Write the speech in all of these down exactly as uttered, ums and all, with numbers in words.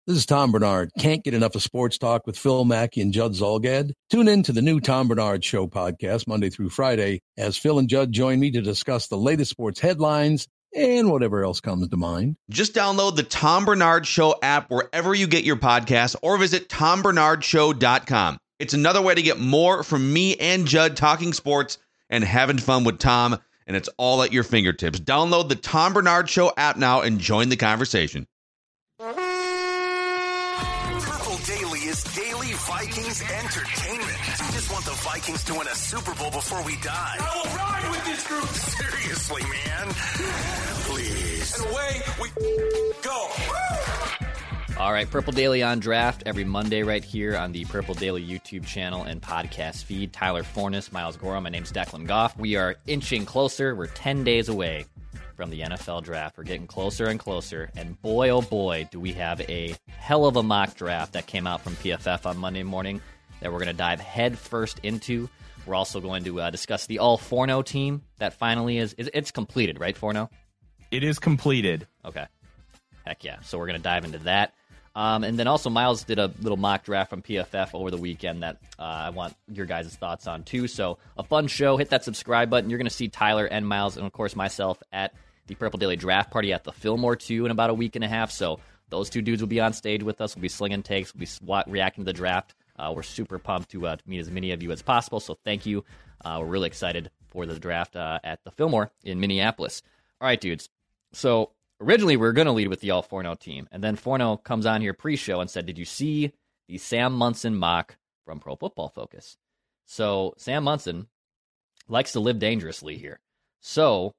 This is Tom Bernard. Can't get enough of sports talk with Phil Mackey and Judd Zolgad? Tune in to the new Tom Bernard Show podcast Monday through Friday as Phil and Judd join me to discuss the latest sports headlines and whatever else comes to mind. Just download the Tom Bernard Show app wherever you get your podcasts or visit tom bernard show dot com. It's another way to get more from me and Judd talking sports and having fun with Tom, and it's all at your fingertips. Download the Tom Bernard Show app now and join the conversation. Purple Daily is daily Vikings entertainment. We just want the Vikings to win a Super Bowl before we die. I will ride with this group. Seriously, man. Please. And away we go. All right, Purple Daily on Draft every Monday right here on the Purple Daily YouTube channel and podcast feed. Tyler Forness, Miles Gorham, my name's Declan Goff. We are inching closer. We're ten days away from the N F L draft. We're getting closer and closer, and boy, oh boy, do we have a hell of a mock draft that came out from P F F on Monday morning that we're going to dive head first into. We're also going to uh, discuss the all-Forno team that finally is, is, it's completed, right, Forno? It is completed. Okay. Heck yeah. So we're going to dive into that. Um, and then also Miles did a little mock draft from P F F over the weekend that uh, I want your guys' thoughts on too. So a fun show. Hit that subscribe button. You're going to see Tyler and Miles and, of course, myself at the Purple Daily Draft Party at the Fillmore two in about a week and a half. So those two dudes will be on stage with us. We'll be slinging takes. We'll be swat, reacting to the draft. Uh, we're super pumped to, uh, to meet as many of you as possible. So thank you. Uh, we're really excited for the draft uh, at the Fillmore in Minneapolis. All right, dudes. So originally, we were going to lead with the all-Forno team, and then Forno comes on here pre-show and said, did you see the Sam Munson mock from Pro Football Focus? So Sam Munson likes to live dangerously here. So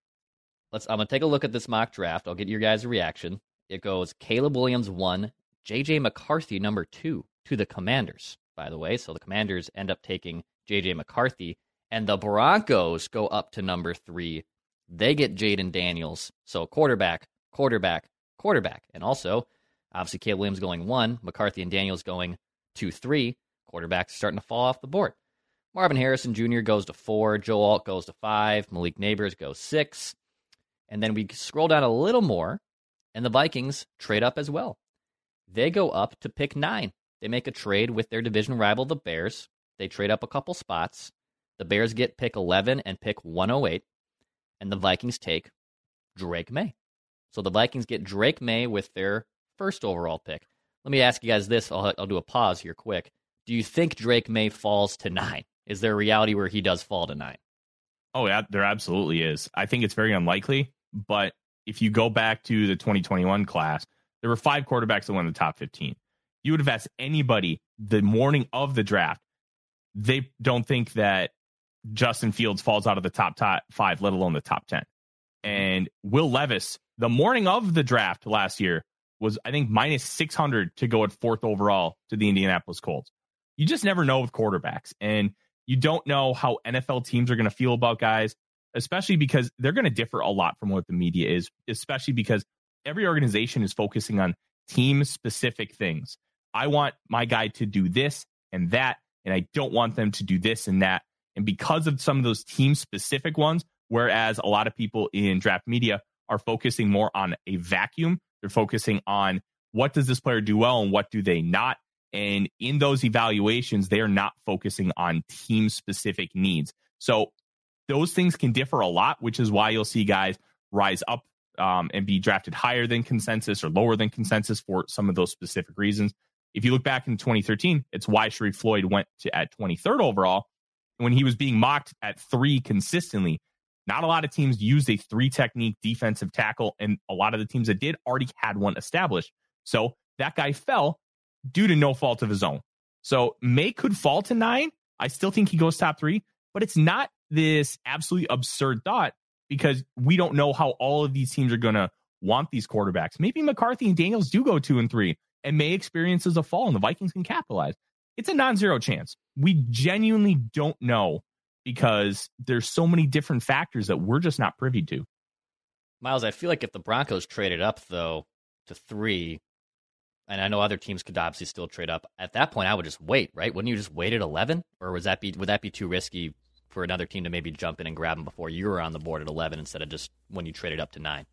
let's. I'm going to take a look at this mock draft. I'll get your guys' reaction. It goes Caleb Williams one, J J McCarthy number two to the Commanders, by the way. So the Commanders end up taking J J McCarthy, and the Broncos go up to number three. They get Jaden Daniels. So quarterback, quarterback, quarterback. And also, obviously, Caleb Williams going one, McCarthy and Daniels going two, three. Quarterbacks starting to fall off the board. Marvin Harrison Junior goes to four. Joe Alt goes to five. Malik Neighbors goes six. And then we scroll down a little more, and the Vikings trade up as well. They go up to pick nine. They make a trade with their division rival, the Bears. They trade up a couple spots. The Bears get pick eleven and pick one oh eight. And the Vikings take Drake May. So the Vikings get Drake May with their first overall pick. Let me ask you guys this. I'll, I'll do a pause here quick. Do you think Drake May falls to nine? Is there a reality where he does fall to nine? Oh, yeah, there absolutely is. I think it's very unlikely. But if you go back to the twenty twenty-one class, there were five quarterbacks that went in the top fifteen. You would have asked anybody the morning of the draft. They don't think that Justin Fields falls out of the top, top five, let alone the top ten. And Will Levis, the morning of the draft last year, was, I think, minus six hundred to go at fourth overall to the Indianapolis Colts. You just never know with quarterbacks. And you don't know how N F L teams are going to feel about guys, especially because they're going to differ a lot from what the media is, especially because every organization is focusing on team-specific things. I want my guy to do this and that, and I don't want them to do this and that. And because of some of those team-specific ones, whereas a lot of people in draft media are focusing more on a vacuum, they're focusing on what does this player do well and what do they not. And in those evaluations, they are not focusing on team-specific needs. So those things can differ a lot, which is why you'll see guys rise up um, and be drafted higher than consensus or lower than consensus for some of those specific reasons. If you look back in twenty thirteen, it's why Sharif Floyd went to at twenty-third overall when he was being mocked at three consistently. Not a lot of teams used a three technique defensive tackle, and a lot of the teams that did already had one established. So that guy fell due to no fault of his own. So May could fall to nine. I still think he goes top three, but it's not this absolutely absurd thought because we don't know how all of these teams are going to want these quarterbacks. Maybe McCarthy and Daniels do go two and three and May experiences a fall and the Vikings can capitalize. It's a non-zero chance. We genuinely don't know because there's so many different factors that we're just not privy to. Miles, I feel like if the Broncos traded up, though, to three, and I know other teams could obviously still trade up, at that point I would just wait, right? Wouldn't you just wait at eleven? Or was that be would that be too risky for another team to maybe jump in and grab them before you were on the board at eleven instead of just when you traded up to nine?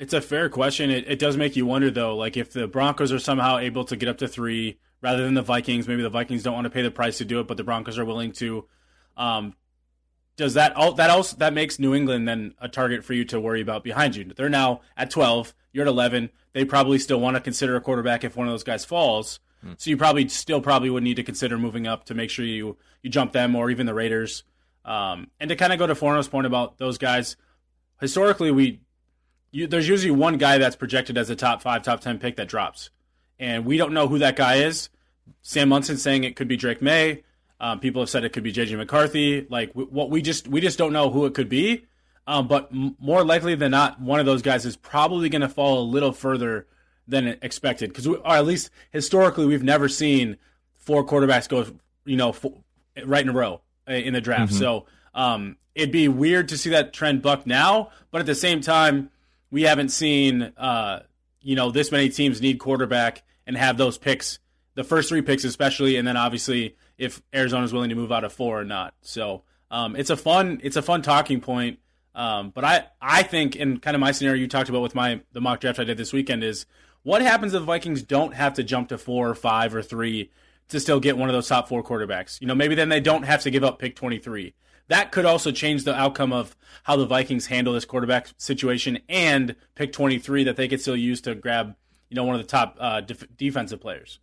It's a fair question. It, it does make you wonder, though, like if the Broncos are somehow able to get up to three rather than the Vikings, maybe the Vikings don't want to pay the price to do it, but the Broncos are willing to. Um, does that that also that makes New England then a target for you to worry about behind you? They're now at twelve. You're at eleven. They probably still want to consider a quarterback if one of those guys falls. Hmm. So you probably still probably would need to consider moving up to make sure you you jump them or even the Raiders. Um, and to kind of go to Forno's point about those guys, historically we. You, there's usually one guy that's projected as a top five, top ten pick that drops. And we don't know who that guy is. Sam Munson saying it could be Drake May. Um, people have said it could be J J McCarthy. Like we, what we just we just don't know who it could be. Um, but m- more likely than not, one of those guys is probably going to fall a little further than expected. Because or at least historically, we've never seen four quarterbacks go, you know, four, right in a row in the draft. Mm-hmm. So um, it'd be weird to see that trend buck now. But at the same time, we haven't seen, uh, you know, this many teams need quarterback and have those picks, the first three picks especially, and then obviously if Arizona's willing to move out of four or not. So um, it's a fun, it's a fun talking point. Um, but I, I think in kind of my scenario you talked about with my the mock draft I did this weekend is what happens if the Vikings don't have to jump to four or five or three to still get one of those top four quarterbacks? You know, maybe then they don't have to give up pick twenty-three. That could also change the outcome of how the Vikings handle this quarterback situation and pick twenty-three that they could still use to grab, you know, one of the top uh, def- defensive players.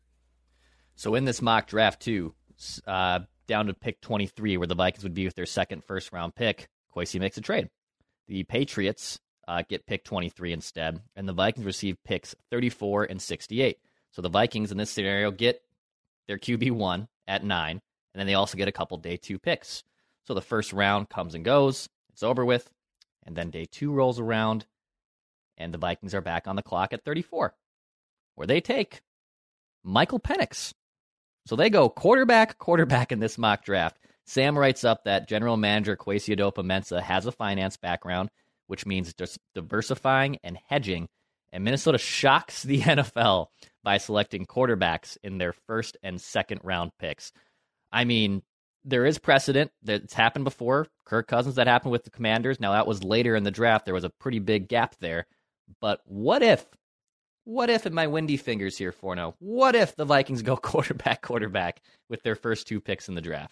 So in this mock draft, too, uh, down to pick twenty-three, where the Vikings would be with their second first-round pick, Kwesi makes a trade. The Patriots uh, get pick twenty-three instead, and the Vikings receive picks thirty-four and sixty-eight. So the Vikings in this scenario get their Q B one at nine, and then they also get a couple day two picks. So the first round comes and goes, it's over with, and then day two rolls around, and the Vikings are back on the clock at thirty-four, where they take Michael Penix. So they go quarterback, quarterback in this mock draft. Sam writes up that general manager Kwesi Adofo-Mensah has a finance background, which means just diversifying and hedging, and Minnesota shocks the N F L by selecting quarterbacks in their first and second round picks. I mean, there is precedent that's happened before. Kirk Cousins, that happened with the Commanders. Now, that was later in the draft. There was a pretty big gap there. But what if, what if, in my windy fingers here, Forno, what if the Vikings go quarterback, quarterback with their first two picks in the draft?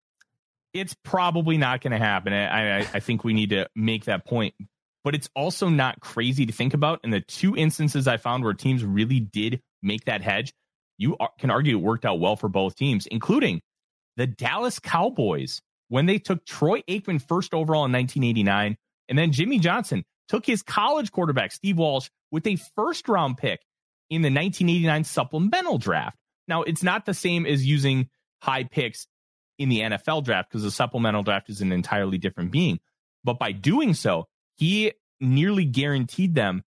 It's probably not going to happen. I, I, I think we need to make that point. But it's also not crazy to think about. In the two instances I found where teams really did make that hedge, you are, can argue it worked out well for both teams, including the Dallas Cowboys, when they took Troy Aikman first overall in nineteen eighty-nine, and then Jimmy Johnson took his college quarterback, Steve Walsh, with a first-round pick in the nineteen eighty-nine supplemental draft. Now, it's not the same as using high picks in the N F L draft because the supplemental draft is an entirely different being. But by doing so, he nearly guaranteed them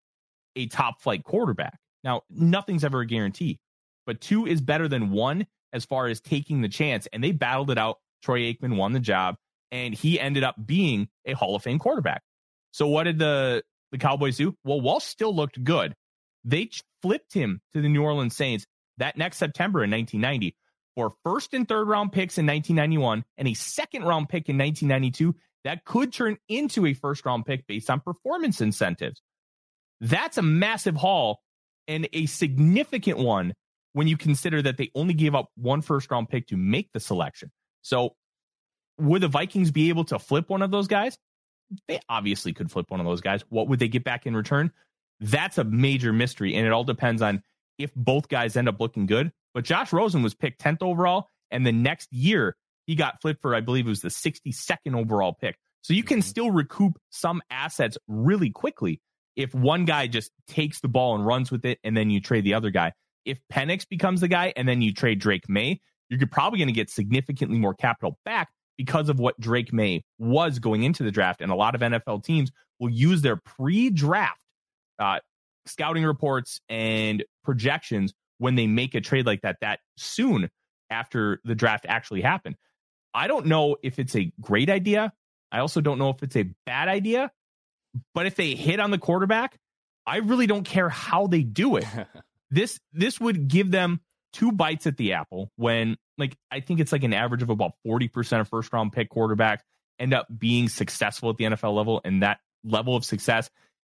a top-flight quarterback. Now, nothing's ever a guarantee, but two is better than one as far as taking the chance, and they battled it out. Troy Aikman won the job, and he ended up being a Hall of Fame quarterback. So what did the, the Cowboys do? Well, Walsh still looked good. They flipped him to the New Orleans Saints that next September in nineteen ninety for first and third round picks in nineteen ninety-one and a second round pick in nineteen ninety-two that could turn into a first round pick based on performance incentives. That's a massive haul and a significant one when you consider that they only gave up one first round pick to make the selection. So would the Vikings be able to flip one of those guys? They obviously could flip one of those guys. What would they get back in return? That's a major mystery, and it all depends on if both guys end up looking good. But Josh Rosen was picked tenth overall, and the next year he got flipped for, I believe it was the sixty-second overall pick. So you can still recoup some assets really quickly if one guy just takes the ball and runs with it, and then you trade the other guy. If Penix becomes the guy and then you trade Drake May, you're probably going to get significantly more capital back because of what Drake May was going into the draft. And a lot of N F L teams will use their pre-draft uh, scouting reports and projections when they make a trade like that, that soon after the draft actually happened. I don't know if it's a great idea. I also don't know if it's a bad idea. But if they hit on the quarterback, I really don't care how they do it. This this would give them two bites at the apple when, like, I think it's like an average of about forty percent of first round pick quarterbacks end up being successful at the N F L level. And that level of success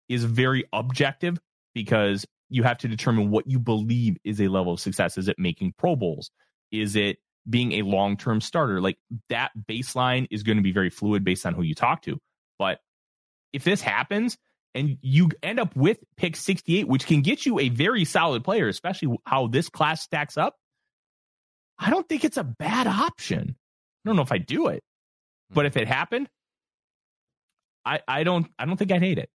is very objective because you have to determine what you believe is a level of success. Is it making Pro Bowls? Is it being a long-term starter? Like, that baseline is going to be very fluid based on who you talk to. But if this happens and you end up with pick sixty-eight, which can get you a very solid player, especially how this class stacks up, I don't think it's a bad option. I don't know if I do it, but if it happened, I, I don't I don't think I'd hate it.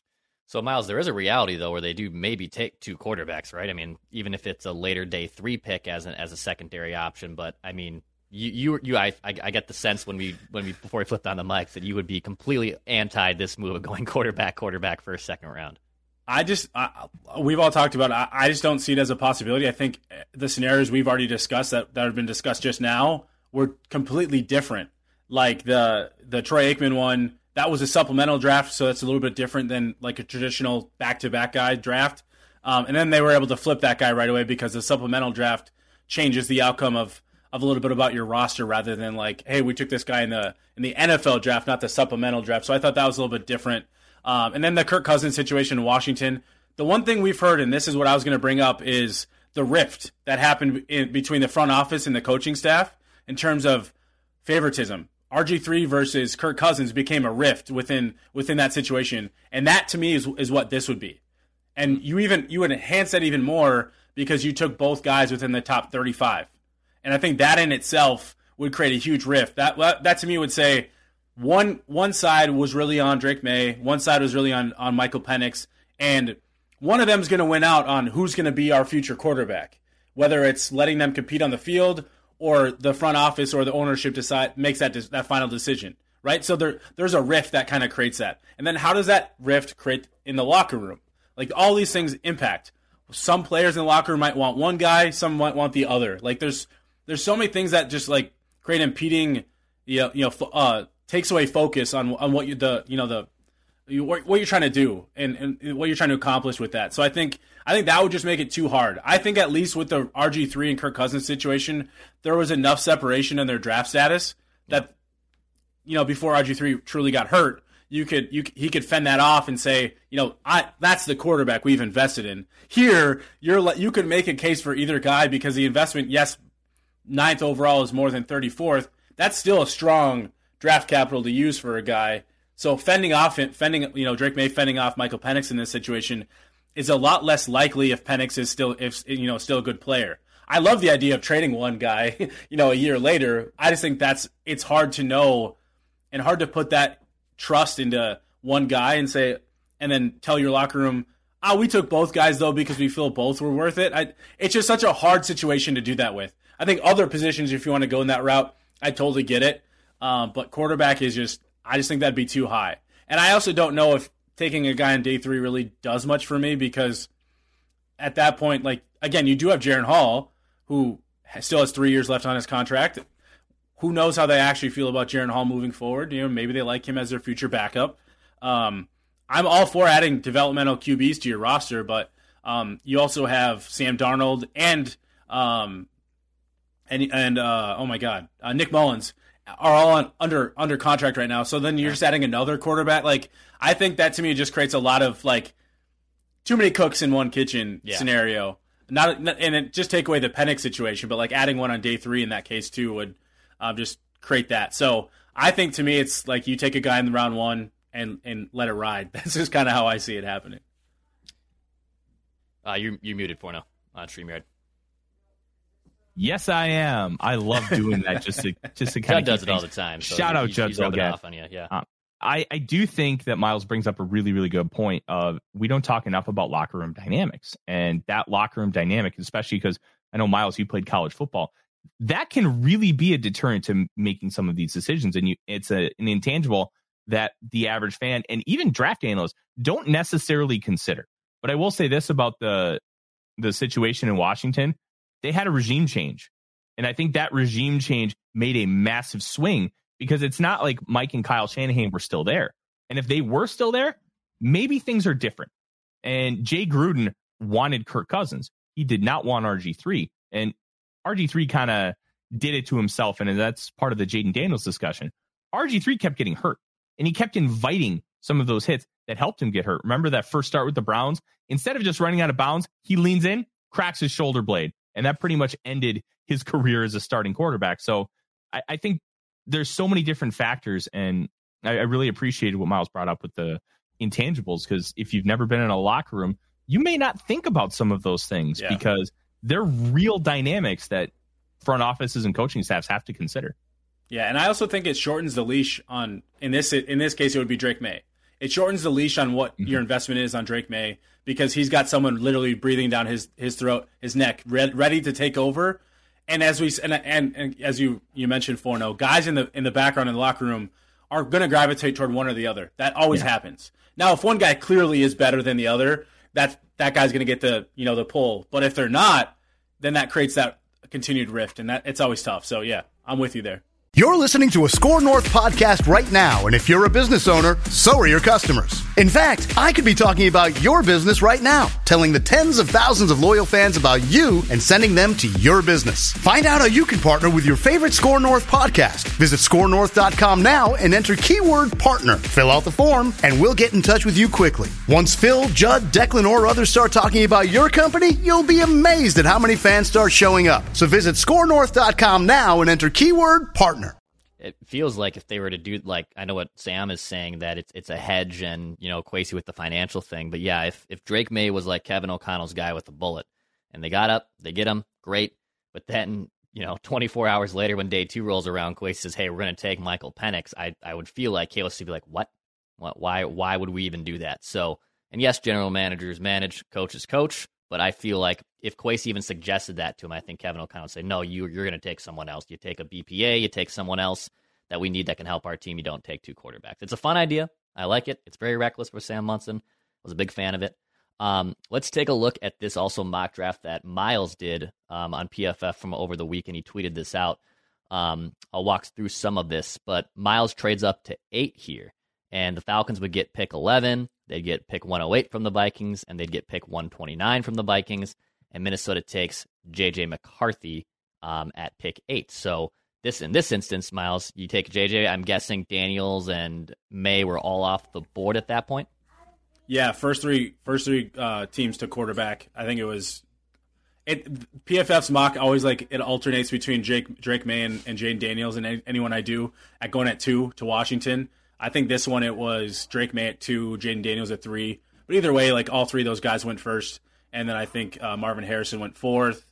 So, Miles, there is a reality, though, where they do maybe take two quarterbacks, right? I mean, even if it's a later day three pick as an as a secondary option, but I mean, you you, you I, I I get the sense when we when we before we flipped on the mics that you would be completely anti this move of going quarterback quarterback for a second round. I just I, we've all talked about it. I, I just don't see it as a possibility. I think the scenarios we've already discussed that, that have been discussed just now were completely different. Like the the Troy Aikman one. That was a supplemental draft, so that's a little bit different than like a traditional back-to-back guy draft. Um, and then they were able to flip that guy right away because the supplemental draft changes the outcome of of a little bit about your roster rather than like, hey, we took this guy in the in the N F L draft, not the supplemental draft. So I thought that was a little bit different. Um, and then the Kirk Cousins situation in Washington. The one thing we've heard, and this is what I was going to bring up, is the rift that happened in, between the front office and the coaching staff in terms of favoritism. R G three versus Kirk Cousins became a rift within within that situation, and that to me is is what this would be. And you even you would enhance that even more because you took both guys within the top thirty-five, and I think that in itself would create a huge rift. That that to me would say one one side was really on Drake May, one side was really on on Michael Penix, and one of them is going to win out on who's going to be our future quarterback, whether it's letting them compete on the field or the front office or the ownership decide makes that that final decision, right? So there there's a rift that kind of creates that. And then how does that rift create in the locker room? Like, all these things impact. Some players in the locker room might want one guy, some might want the other. Like, there's there's so many things that just like create impeding, you know, you know uh, takes away focus on on what you the you know the what you're trying to do and, and what you're trying to accomplish with that. So I think I think that would just make it too hard. I think at least with the R G three and Kirk Cousins situation, there was enough separation in their draft status that, you know, before R G three truly got hurt, you could you he could fend that off and say, you know, I that's the quarterback we've invested in. Here, you're you could make a case for either guy because the investment, yes, ninth overall is more than thirty-fourth. That's still a strong draft capital to use for a guy. So fending off, fending, you know, Drake May fending off Michael Penix in this situation is a lot less likely if Penix is still, if you know, still a good player. I love the idea of trading one guy, you know, a year later. I just think that's it's hard to know and hard to put that trust into one guy and say, and then tell your locker room, oh, we took both guys though because we feel both were worth it. I, it's just such a hard situation to do that with. I think other positions, if you want to go in that route, I totally get it. Um, but quarterback is just. I just think that'd be too high. And I also don't know if taking a guy on day three really does much for me because at that point, like, again, you do have Jaren Hall, who still has three years left on his contract. Who knows how they actually feel about Jaren Hall moving forward? You know, maybe they like him as their future backup. Um, I'm all for adding developmental Q Bs to your roster, but um, you also have Sam Darnold and um, and and uh, oh my God, uh, Nick Mullins. Are all on, under under contract right now. So then you're just adding another quarterback. Like, I think that to me just creates a lot of like too many cooks in one kitchen yeah. scenario. Not and it just take away the Penix situation, but like adding one on day three in that case too would um, just create that. So I think to me it's like you take a guy in the round one and and let it ride. That's just kind of how I see it happening. Uh, you you muted for now on StreamYard. Yes, I am. I love doing that just to just to kind of Judd does it all the time. So Shout out he's, Judd he's rubbing off on you. Yeah. Um, I, I do think that Miles brings up a really, really good point of we don't talk enough about locker room dynamics. And that locker room dynamic, especially because I know, Miles, you played college football, that can really be a deterrent to making some of these decisions. And you, it's a, an intangible that the average fan and even draft analysts don't necessarily consider. But I will say this about the the situation in Washington. They had a regime change. And I think that regime change made a massive swing because it's not like Mike and Kyle Shanahan were still there. And if they were still there, maybe things are different. And Jay Gruden wanted Kirk Cousins. He did not want R G three. And R G three kind of did it to himself. And that's part of the Jaden Daniels discussion. R G three kept getting hurt. And he kept inviting some of those hits that helped him get hurt. Remember that first start with the Browns? Instead of just running out of bounds, he leans in, cracks his shoulder blade, and that pretty much ended his career as a starting quarterback. So I, I think there's so many different factors, and I, I really appreciated what Miles brought up with the intangibles, because if you've never been in a locker room, you may not think about some of those things yeah. because they're real dynamics that front offices and coaching staffs have to consider. Yeah, and I also think it shortens the leash on, in this in this case, it would be Drake May. It shortens the leash on what mm-hmm. your investment is on Drake May, because he's got someone literally breathing down his, his throat, his neck, re- ready to take over. And as we and and, and as you, you mentioned, Forno, guys in the in the background in the locker room are going to gravitate toward one or the other. That always yeah. happens. Now, if one guy clearly is better than the other, that that guy's going to get the you know the pull. But if they're not, then that creates that continued rift, and that it's always tough. So yeah, I'm with you there. You're listening to a Score North podcast right now, and if you're a business owner, so are your customers. In fact, I could be talking about your business right now, telling the tens of thousands of loyal fans about you and sending them to your business. Find out how you can partner with your favorite Score North podcast. Visit score north dot com now and enter keyword partner. Fill out the form, and we'll get in touch with you quickly. Once Phil, Judd, Declan, or others start talking about your company, you'll be amazed at how many fans start showing up. So visit score north dot com now and enter keyword partner. It feels like if they were to do, like, I know what Sam is saying, that it's it's a hedge and, you know, Kwesi with the financial thing. But yeah, if, if Drake May was like Kevin O'Connell's guy with the bullet and they got up, they get him, great. But then, you know, twenty-four hours later when day two rolls around, Kwesi says, hey, we're going to take Michael Penix. I, I would feel like K O C would be like, what? what? Why, why would we even do that? So, and yes, general managers manage, coaches coach. But I feel like if Kwesi even suggested that to him, I think Kevin O'Connell would say, no, you, you're going to take someone else. You take a B P A, you take someone else that we need that can help our team. You don't take two quarterbacks. It's a fun idea. I like it. It's very reckless for Sam Monson. I was a big fan of it. Um, let's take a look at this also mock draft that Miles did um, on P F F from over the weekend. He tweeted this out. Um, I'll walk through some of this, but Miles trades up to eight here, and the Falcons would get pick eleven. They'd get pick one oh eight from the Vikings, and they'd get pick one twenty-nine from the Vikings, and Minnesota takes J J McCarthy um, at pick eight. So this in this instance, Miles, you take J J. I'm guessing Daniels and May were all off the board at that point. Yeah, first three first three uh, teams to quarterback. I think it was it. P F F's mock always like it alternates between Jake Drake May and, and Jaden Daniels, and any, anyone I do at going at two to Washington. I think this one it was Drake May at two, Jaden Daniels at three. But either way, like all three of those guys went first, and then I think uh, Marvin Harrison went fourth.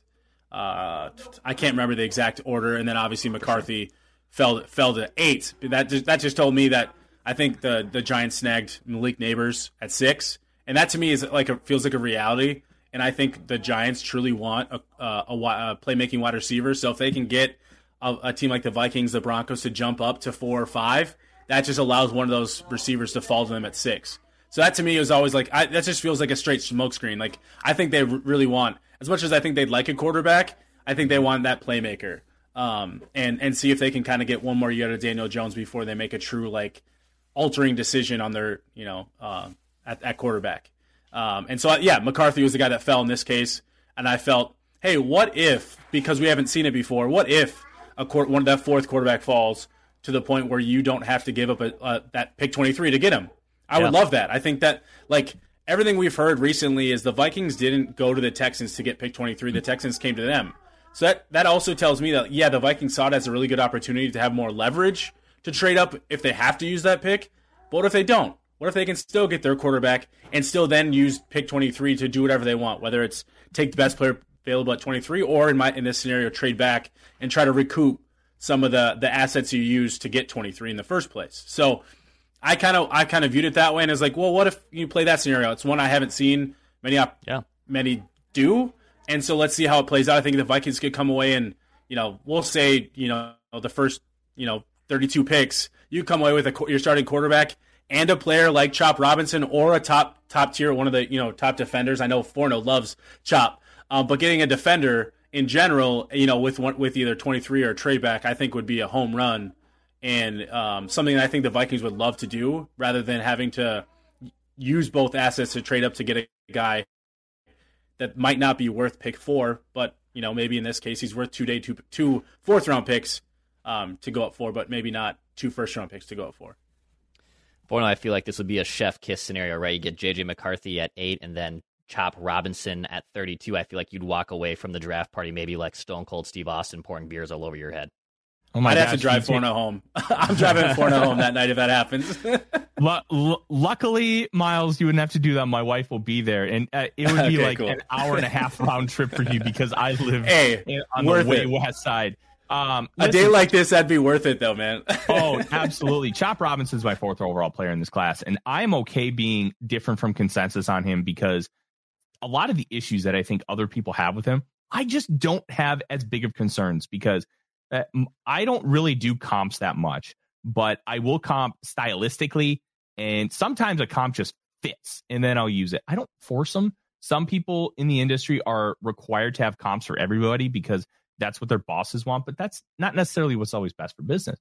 Uh, I can't remember the exact order, and then obviously McCarthy fell fell to eight. That just, that just told me that I think the the Giants snagged Malik Neighbors at six, and that to me is like a, feels like a reality. And I think the Giants truly want a, a, a, a playmaking wide receiver. So if they can get a, a team like the Vikings, the Broncos to jump up to four or five, that just allows one of those receivers to fall to them at six. So that to me is always like I, that just feels like a straight smokescreen. Like I think they r- really want, as much as I think they'd like a quarterback, I think they want that playmaker, um, and and see if they can kind of get one more year out of Daniel Jones before they make a true like altering decision on their you know uh, at, at quarterback. Um, and so yeah, McCarthy was the guy that fell in this case, and I felt, hey, what if, because we haven't seen it before, what if a court, one of that fourth quarterback falls to the point where you don't have to give up a, uh, that pick twenty-three to get him? I yeah. would love that. I think that, like, everything we've heard recently is the Vikings didn't go to the Texans to get pick twenty-three. The Texans came to them. So that, that also tells me that, yeah, the Vikings saw it as a really good opportunity to have more leverage to trade up if they have to use that pick. But what if they don't? What if they can still get their quarterback and still then use pick twenty-three to do whatever they want, whether it's take the best player available at twenty-three or, in my in this scenario, trade back and try to recoup some of the, the assets you used to get twenty-three in the first place. So I kind of I kind of viewed it that way, and it's like, well, what if you play that scenario? It's one I haven't seen many yeah. many do, and so let's see how it plays out. I think the Vikings could come away and, you know, we'll say, you know, the first, you know, thirty-two picks, you come away with a your starting quarterback and a player like Chop Robinson or a top top tier, one of the, you know, top defenders. I know Forno loves Chop, um, but getting a defender in general, you know, with one, with either twenty-three or a trade back, I think would be a home run. And um, something that I think the Vikings would love to do, rather than having to use both assets to trade up to get a guy that might not be worth pick four, but, you know, maybe in this case he's worth two day two two fourth round picks um, to go up for, but maybe not two first round picks to go up for. For now, I feel like this would be a chef kiss scenario, right? You get J J McCarthy at eight and then Chop Robinson at thirty-two. I feel like you'd walk away from the draft party maybe like Stone Cold Steve Austin pouring beers all over your head. Oh my I'd gosh, have to drive Forno home. I'm driving Forno home that night if that happens. L- l- luckily, Miles, you wouldn't have to do that. My wife will be there, and uh, it would be Okay, like cool. an hour and a half round trip for you because I live Hey, in, on the worth way it. west side. Um, A day listen, like this, that'd be worth it, though, man. oh, absolutely. Chop Robinson's my fourth overall player in this class, and I'm okay being different from consensus on him because a lot of the issues that I think other people have with him, I just don't have as big of concerns because uh, I don't really do comps that much, but I will comp stylistically, and sometimes a comp just fits, and then I'll use it. I don't force them. Some people in the industry are required to have comps for everybody because that's what their bosses want, but that's not necessarily what's always best for business.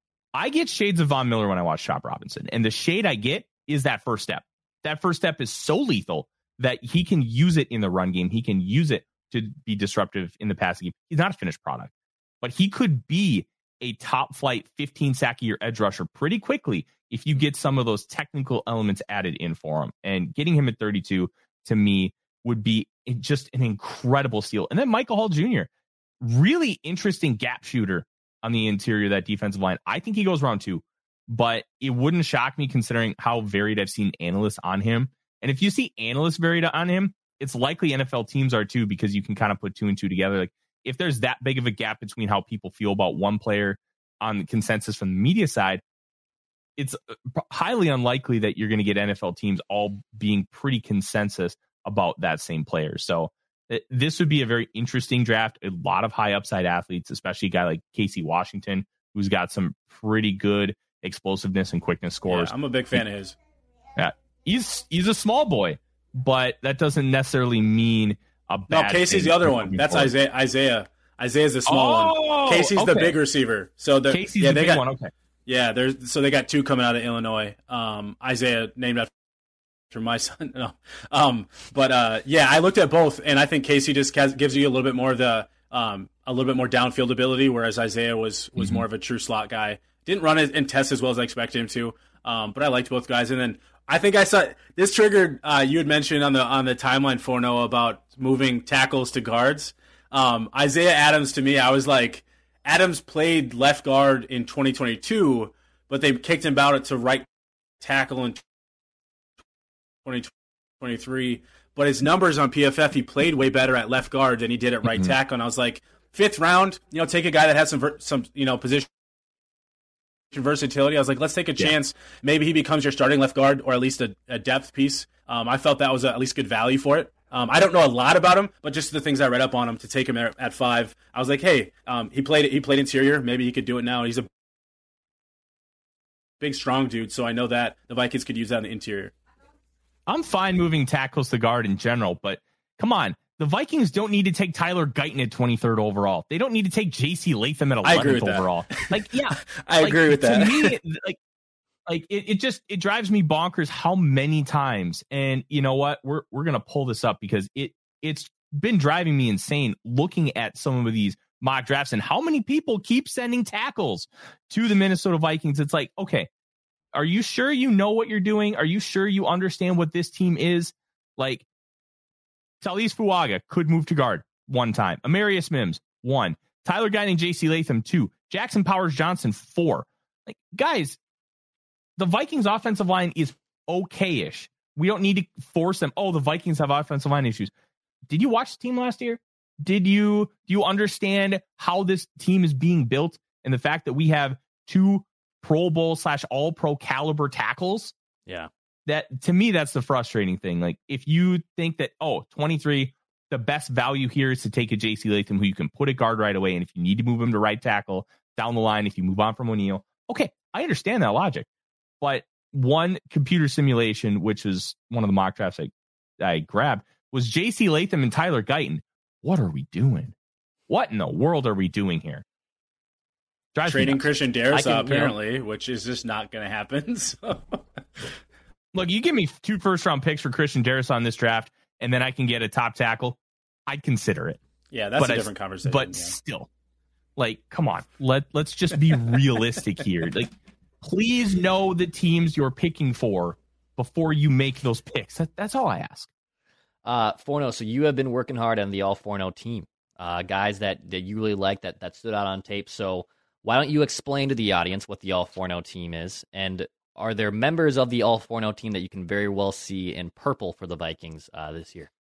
I get shades of Von Miller when I watch Chop Robinson, and the shade I get is that first step. That first step is so lethal that he can use it in the run game. He can use it to be disruptive in the passing game. He's not a finished product, but he could be a top flight fifteen sack a year edge rusher pretty quickly if you get some of those technical elements added in for him. And getting him at thirty-two to me would be just an incredible steal. And then Michael Hall Junior, really interesting gap shooter on the interior of that defensive line. I think he goes round two, but it wouldn't shock me considering how varied I've seen analysts on him. And if you see analysts varied on him, it's likely N F L teams are too, because you can kind of put two and two together. Like if there's that big of a gap between how people feel about one player on the consensus from the media side, it's highly unlikely that you're going to get N F L teams all being pretty consensus about that same player. So it, this would be a very interesting draft. A lot of high upside athletes, especially a guy like Casey Washington, who's got some pretty good explosiveness and quickness scores. Yeah, I'm a big fan of his. Yeah, he's he's a small boy, but that doesn't necessarily mean a bad No, Casey's thing the other for one. moving That's forward. Isaiah. Isaiah. Isaiah's the small Oh, one. Casey's the okay. big receiver. So the Casey's yeah, the they big got one. Okay. yeah. There's so they got two coming out of Illinois. Um, Isaiah named after my son. No, um, but uh, yeah, I looked at both, and I think Casey just has, gives you a little bit more of the um, a little bit more downfield ability, whereas Isaiah was was Mm-hmm. more of a true slot guy. Didn't run it and test as well as I expected him to. Um, but I liked both guys, and then I think I saw this triggered. Uh, you had mentioned on the on the timeline for Noah about moving tackles to guards. Um, Isaiah Adams, to me, I was like, Adams played left guard in twenty twenty-two, but they kicked him out to right tackle in twenty twenty-three. But his numbers on P F F, he played way better at left guard than he did at right Mm-hmm. tackle. And I was like, fifth round, you know, take a guy that has some ver- some you know position versatility. I was like, let's take a Yeah. chance. Maybe he becomes your starting left guard, or at least a, a depth piece. Um, I felt that was a, at least good value for it. Um, I don't know a lot about him, but just the things I read up on him to take him at, at five, I was like, hey, um, he played he played interior. Maybe he could do it now. He's a big, strong dude, so I know that the Vikings could use that in the interior. I'm fine moving tackles to guard in general, but come on. The Vikings don't need to take Tyler Guyton at twenty-third overall. They don't need to take J C Latham at I agree eleventh with that. overall. Like, yeah. I like, agree with that. To me, like, like it, it just it drives me bonkers how many times. And you know what? We're we're gonna pull this up because it it's been driving me insane looking at some of these mock drafts and how many people keep sending tackles to the Minnesota Vikings. It's like, okay, are you sure you know what you're doing? Are you sure you understand what this team is? Like, Talise Fuaga could move to guard one time. Amarius Mims, one. Tyler Guyton and J C Latham, two. Jackson Powers Johnson, four. Like, guys, the Vikings offensive line is okay-ish. We don't need to force them. Oh, the Vikings have offensive line issues. Did you watch the team last year? Did you do you understand how this team is being built and the fact that we have two Pro Bowl slash all pro caliber tackles? Yeah. That, to me, that's the frustrating thing. Like, if you think that, oh, twenty-three, the best value here is to take a J C Latham who you can put at guard right away, and if you need to move him to right tackle down the line, if you move on from O'Neal, okay, I understand that logic. But one computer simulation, which is one of the mock drafts I, I grabbed, was J C Latham and Tyler Guyton. What are we doing? What in the world are we doing here? Drives me Trading nuts. Christian I Darrisaw, can- apparently, which is just not going to happen. So. Look, you give me two first round picks for Christian Darrisaw in this draft, and then I can get a top tackle. I'd consider it. Yeah, that's But a I- different conversation. But yeah. still, like, come on. Let, let's just be realistic here. Like, please know the teams you're picking for before you make those picks. That, that's all I ask. Uh, four oh, so you have been working hard on the all four oh team. Uh, guys that, that you really like that, that stood out on tape. So why don't you explain to the audience what the all four oh team is? And are there members of the all four oh team that you can very well see in purple for the Vikings uh, this year?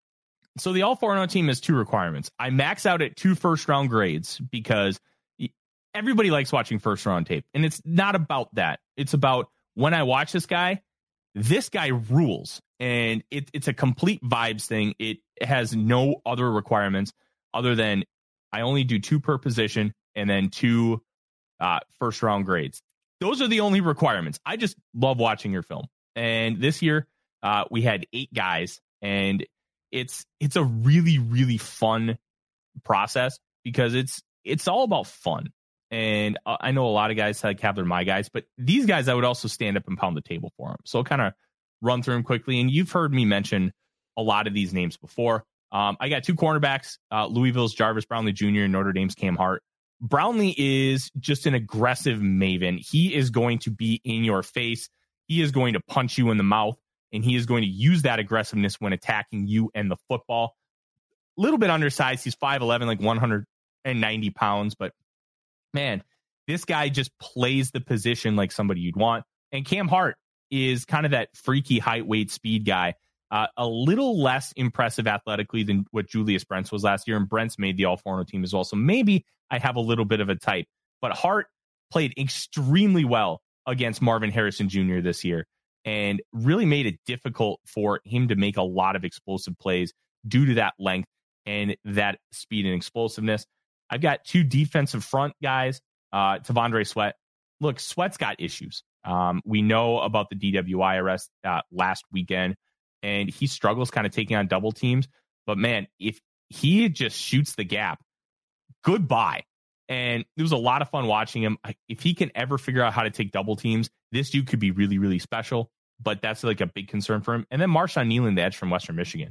So the all four oh team has two requirements. I max out at two first round grades because everybody likes watching first round tape. And it's not about that. It's about when I watch this guy, this guy rules. And it, it's a complete vibes thing. It has no other requirements other than I only do two per position and then two uh, first round grades. Those are the only requirements. I just love watching your film. And this year uh, we had eight guys, and it's it's a really, really fun process because it's it's all about fun. And I know a lot of guys like have their my guys, but these guys I would also stand up and pound the table for them. So I'll kind of run through them quickly. And you've heard me mention a lot of these names before. Um, I got two cornerbacks, uh, Louisville's Jarvis Brownlee Junior and Notre Dame's Cam Hart. Brownlee is just an aggressive maven. He is going to be in your face. He is going to punch you in the mouth, and he is going to use that aggressiveness when attacking you and the football. A little bit undersized. He's five eleven, like one hundred ninety pounds, but man, this guy just plays the position like somebody you'd want. And Cam Hart is kind of that freaky height, weight, speed guy. Uh, a little less impressive athletically than what Julius Brents was last year, and Brents made the all four oh team as well. So maybe I have a little bit of a type. But Hart played extremely well against Marvin Harrison Junior this year and really made it difficult for him to make a lot of explosive plays due to that length and that speed and explosiveness. I've got two defensive front guys, uh, Tavondre Sweat. Look, Sweat's got issues. Um, we know about the D W I arrest uh, last weekend, and he struggles kind of taking on double teams. But man, if he just shoots the gap, goodbye. And it was a lot of fun watching him. If he can ever figure out how to take double teams, this dude could be really, really special. But that's like a big concern for him. And then Marshawn Nealon, the edge from Western Michigan.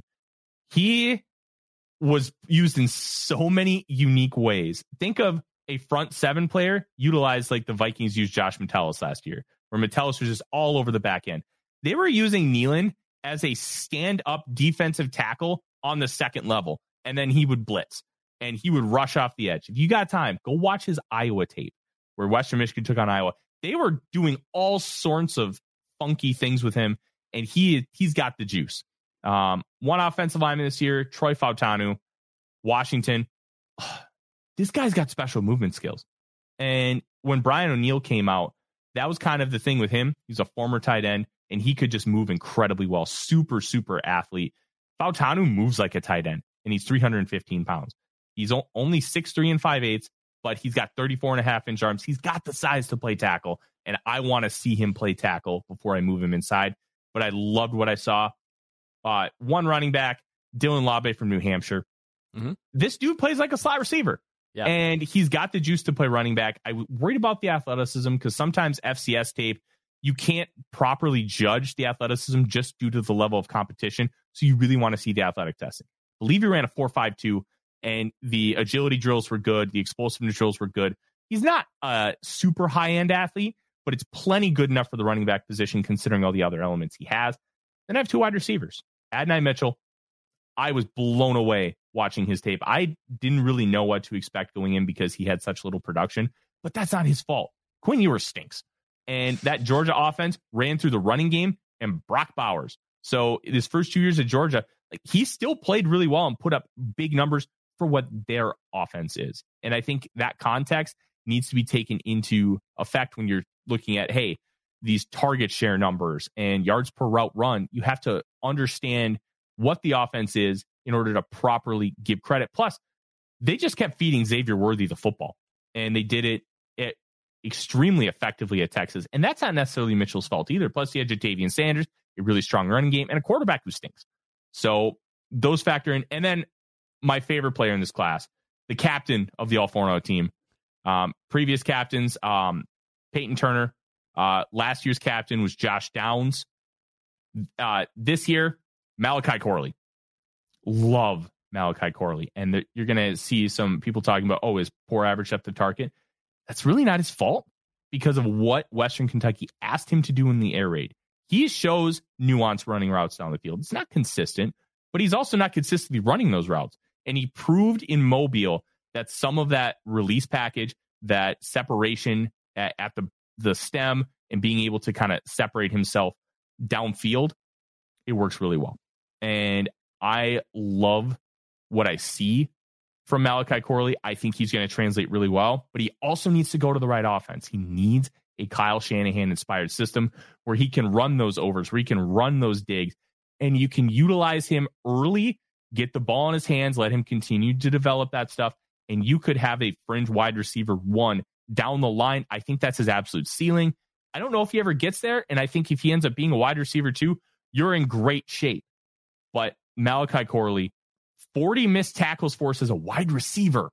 He was used in so many unique ways. Think of a front seven player utilized like the Vikings used Josh Metellus last year, where Metellus was just all over the back end. They were using Nealon as a stand-up defensive tackle on the second level, and then he would blitz, and he would rush off the edge. If you got time, go watch his Iowa tape, where Western Michigan took on Iowa. They were doing all sorts of funky things with him, and he, he's got the juice. Um, one offensive lineman this year, Troy Fautanu, Washington. This guy's got special movement skills. And when Brian O'Neill came out, that was kind of the thing with him. He's a former tight end, and he could just move incredibly well. Super, super athlete. Fautanu moves like a tight end, and he's three hundred fifteen pounds. He's only six three and five eighths, but he's got thirty-four and a half inch arms. He's got the size to play tackle, and I want to see him play tackle before I move him inside. But I loved what I saw. Uh, one running back, Dylan Labe from New Hampshire. Mm-hmm. This dude plays like a slot receiver. Yeah. And he's got the juice to play running back. I was worried about the athleticism because sometimes F C S tape, you can't properly judge the athleticism just due to the level of competition. So you really want to see the athletic testing. I believe he ran a four five two, and the agility drills were good. The explosiveness drills were good. He's not a super high-end athlete, but it's plenty good enough for the running back position considering all the other elements he has. Then I have two wide receivers. Adonai Mitchell, I was blown away watching his tape. I didn't really know what to expect going in because he had such little production, but that's not his fault. Quinn Ewers stinks. And that Georgia offense ran through the running game and Brock Bowers. So his first two years at Georgia, like, he still played really well and put up big numbers for what their offense is. And I think that context needs to be taken into effect when you're looking at, hey, these target share numbers and yards per route run. You have to understand what the offense is in order to properly give credit. Plus, they just kept feeding Xavier Worthy the football, and they did it, it extremely effectively at Texas. And that's not necessarily Mitchell's fault either. Plus, he had Jatavian Sanders, a really strong running game, and a quarterback who stinks. So those factor in. And then my favorite player in this class, the captain of the all four oh team. Um, previous captains, um, Peyton Turner. Uh, last year's captain was Josh Downs. Uh, this year, Malachi Corley. Love Malachi Corley. And the, you're going to see some people talking about, oh, his poor average depth of target. That's really not his fault because of what Western Kentucky asked him to do in the air raid. He shows nuance running routes down the field. It's not consistent, but he's also not consistently running those routes. And he proved in Mobile that some of that release package, that separation at, at the, the stem and being able to kind of separate himself downfield, it works really well. And I love what I see from Malachi Corley. I think he's going to translate really well, but he also needs to go to the right offense. He needs a Kyle Shanahan inspired system where he can run those overs, where he can run those digs, and you can utilize him early, get the ball in his hands, let him continue to develop that stuff, and you could have a fringe wide receiver one down the line. I think that's his absolute ceiling. I don't know if he ever gets there, and I think if he ends up being a wide receiver two, you're in great shape. But Malachi Corley, forty missed tackles for us as a wide receiver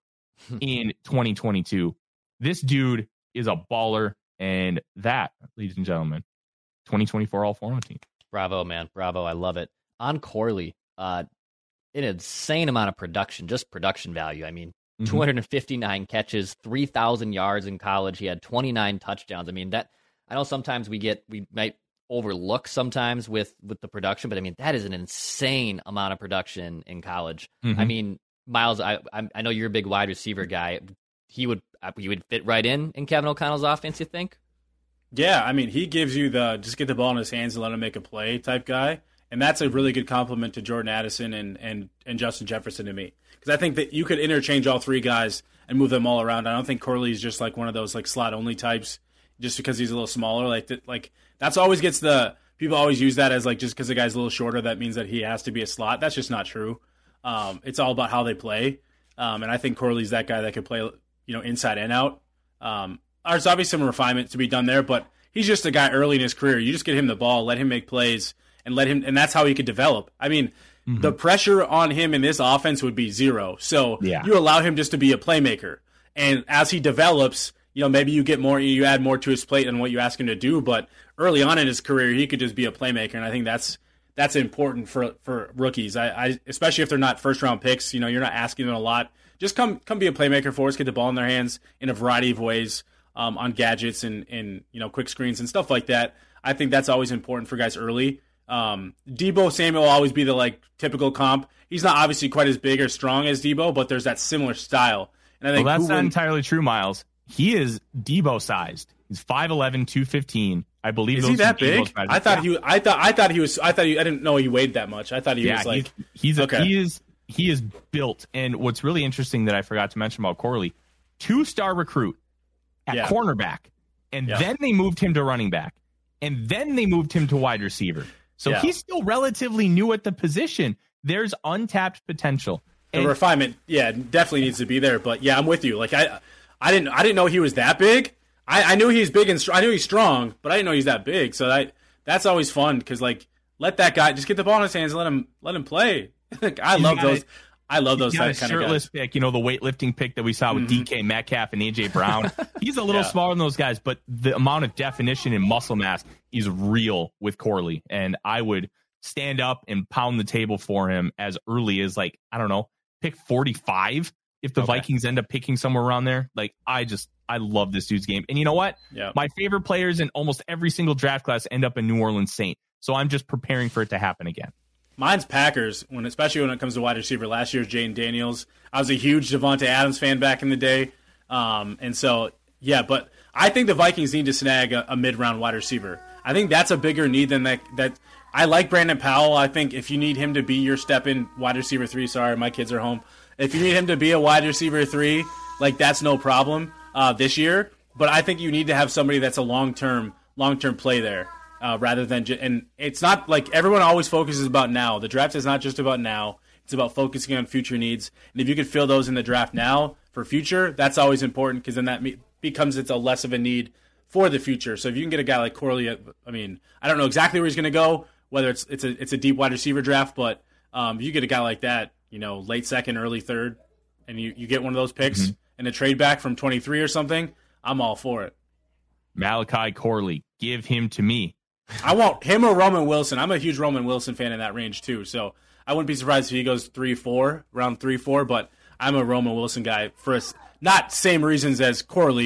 in twenty twenty-two. This dude is a baller, and that, ladies and gentlemen, twenty twenty-four All-Forma team. Bravo, man. Bravo. I love it. On Corley, uh, an insane amount of production, just production value. I mean, mm-hmm. two hundred fifty-nine catches, three thousand yards in college. He had twenty-nine touchdowns. I mean, that, I know sometimes we get, we might overlook sometimes with, with the production, but I mean, that is an insane amount of production in college. Mm-hmm. I mean, Miles, I, I know you're a big wide receiver guy. He would, he would fit right in in Kevin O'Connell's offense, you think? Yeah, I mean, he gives you the just get the ball in his hands and let him make a play type guy. And that's a really good compliment to Jordan Addison and, and, and Justin Jefferson to me. Because I think that you could interchange all three guys and move them all around. I don't think Corley's just like one of those like slot-only types just because he's a little smaller. Like, that, like that's always gets the – people always use that as like just because the guy's a little shorter, that means that he has to be a slot. That's just not true. Um, it's all about how they play. Um, and I think Corley's that guy that could play, you know, inside and out. Um, there's obviously some refinement to be done there, but he's just a guy early in his career. You just get him the ball, let him make plays, and let him, and that's how he could develop. I mean, mm-hmm. the pressure on him in this offense would be zero. So yeah. you allow him just to be a playmaker. And as he develops, you know, maybe you get more, you add more to his plate than what you ask him to do. But early on in his career, he could just be a playmaker, and I think that's that's important for for rookies. I, I especially if they're not first round picks. You know, you're not asking them a lot. Just come come be a playmaker for us. Get the ball in their hands in a variety of ways, um, on gadgets and and you know quick screens and stuff like that. I think that's always important for guys early. Um, Deebo Samuel will always be the like typical comp. He's not obviously quite as big or strong as Deebo, but there's that similar style. And I think well, that's not win- entirely true, Miles. He is Deebo sized. He's five eleven, two fifteen. I believe. Is those he that big? Sized. I thought yeah. he. I thought. I thought he was. I thought he. I didn't know he weighed that much. I thought he yeah, was like. He's, he's a, okay. he is. He is built. And what's really interesting that I forgot to mention about Corley, two star recruit at yeah. cornerback, and yeah. then they moved him to running back, and then they moved him to wide receiver. So yeah. he's still relatively new at the position. There's untapped potential. The and, refinement, yeah, definitely needs to be there. But yeah, I'm with you. Like I, I didn't. I didn't know he was that big. I, I knew he's big and str- I knew he's strong, but I didn't know he's that big. So that that's always fun because like let that guy just get the ball in his hands and let him let him play. I love gotta, those. I love those kind kind of shirtless guys. pick. You know the weightlifting pick that we saw with mm-hmm. D K Metcalf and A J Brown. He's a little yeah. smaller than those guys, but the amount of definition and muscle mass is real with Corley. And I would stand up and pound the table for him as early as like I don't know, pick forty-five. If the okay. Vikings end up picking somewhere around there, like I just, I love this dude's game. And you know what? Yeah. My favorite players in almost every single draft class end up in New Orleans Saint. So I'm just preparing for it to happen again. Mine's Packers, when especially when it comes to wide receiver. Last year's Jaden Daniels. I was a huge Devontae Adams fan back in the day. Um, and so, yeah, but I think the Vikings need to snag a, a mid-round wide receiver. I think that's a bigger need than that. that I like Brandon Powell. I think if you need him to be your step-in wide receiver three, sorry, my kids are home. If you need him to be a wide receiver three, like that's no problem uh, this year. But I think you need to have somebody that's a long-term, long-term play there, uh, rather than just. And it's not like everyone always focuses about now. The draft is not just about now; it's about focusing on future needs. And if you could fill those in the draft now for future, that's always important because then that me- becomes it's a less of a need for the future. So if you can get a guy like Corley, I mean, I don't know exactly where he's going to go, whether it's it's a it's a deep wide receiver draft, but um, if you get a guy like that. You know, late second, early third, and you, you get one of those picks mm-hmm. and a trade back from twenty-three or something, I'm all for it. Malachi Corley, give him to me. I want him or Roman Wilson. I'm a huge Roman Wilson fan in that range too, so I wouldn't be surprised if he goes three four, round three four, but I'm a Roman Wilson guy for us. Not same reasons as Corley,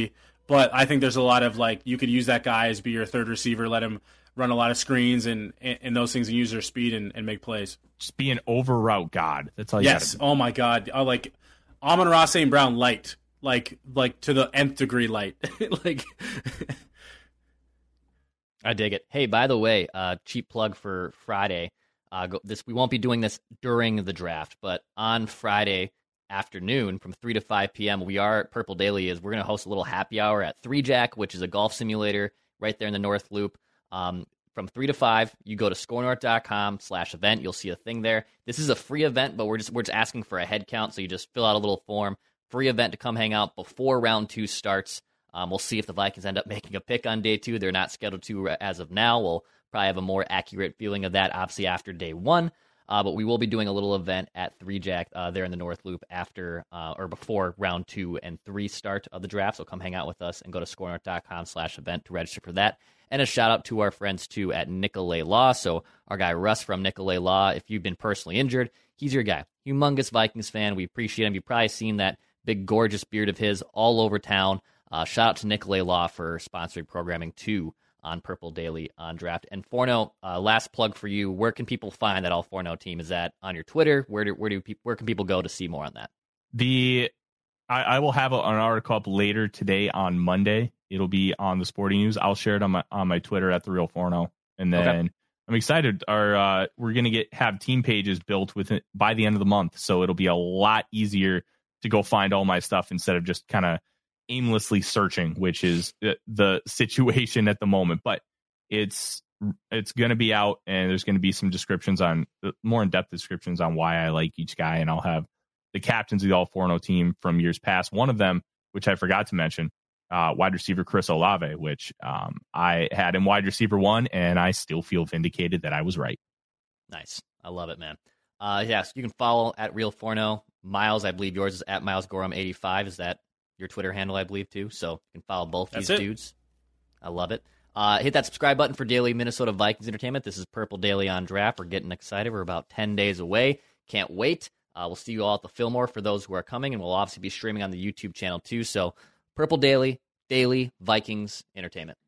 but I think there's a lot of like you could use that guy as be your third receiver, let him run a lot of screens and and those things and use their speed and, and make plays. Just be an over route god. That's all you Yes. Oh my God. I like Amon-Ra Saint Brown light. Like like to the nth degree light. like I dig it. Hey, by the way, uh, cheap plug for Friday. Uh, go, this we won't be doing this during the draft, but on Friday afternoon from three to five p.m. we are at Purple Daily. Is we're going to host a little happy hour at Three Jack, which is a golf simulator right there in the North Loop. Um, from three to five, you go to scorenorth.com slash event. You'll see a thing there. This is a free event, but we're just we're just asking for a head count, so you just fill out a little form. Free event to come hang out before round two starts. Um, we'll see if the Vikings end up making a pick on day two. They're not scheduled to as of now. We'll probably have a more accurate feeling of that, obviously, after day one. Uh, but we will be doing a little event at Three Jack uh, there in the North Loop after uh, or before round two and three start of the draft. So come hang out with us and go to scorenorth.com slash event to register for that. And a shout out to our friends too at Nicolay Law. So our guy Russ from Nicolay Law, if you've been personally injured, he's your guy. Humongous Vikings fan. We appreciate him. You've probably seen that big gorgeous beard of his all over town. Uh, shout out to Nicolay Law for sponsoring programming too on Purple Daily on Draft. And Forno, uh, last plug for you. Where can people find that All Forno team? Is that on your Twitter? Where do where do pe- where can people go to see more on that? The I, I will have a, an article up later today on Monday. It'll be on the Sporting News. I'll share it on my on my Twitter at the Real Forno, and then okay. I'm excited. Our uh, we're gonna get have team pages built with it by the end of the month, so it'll be a lot easier to go find all my stuff instead of just kind of aimlessly searching, which is the, the situation at the moment. But it's it's going to be out, and there's going to be some descriptions on more in-depth descriptions on why I like each guy, and I'll have the captains of the All Forno team from years past. One of them, which I forgot to mention, uh, wide receiver Chris Olave, which um, I had him wide receiver one, and I still feel vindicated that I was right. Nice. I love it, man. Uh, yes, you can follow at Real Forno. Miles, I believe yours is at Miles Gorham eighty-five. Is that your Twitter handle, I believe, too? So you can follow both That's these it. dudes. I love it. Uh, hit that subscribe button for daily Minnesota Vikings entertainment. This is Purple Daily on Draft. We're getting excited. We're about ten days away. Can't wait. Uh, we'll see you all at the Fillmore for those who are coming, and we'll obviously be streaming on the YouTube channel, too. So Purple Daily, daily Vikings entertainment.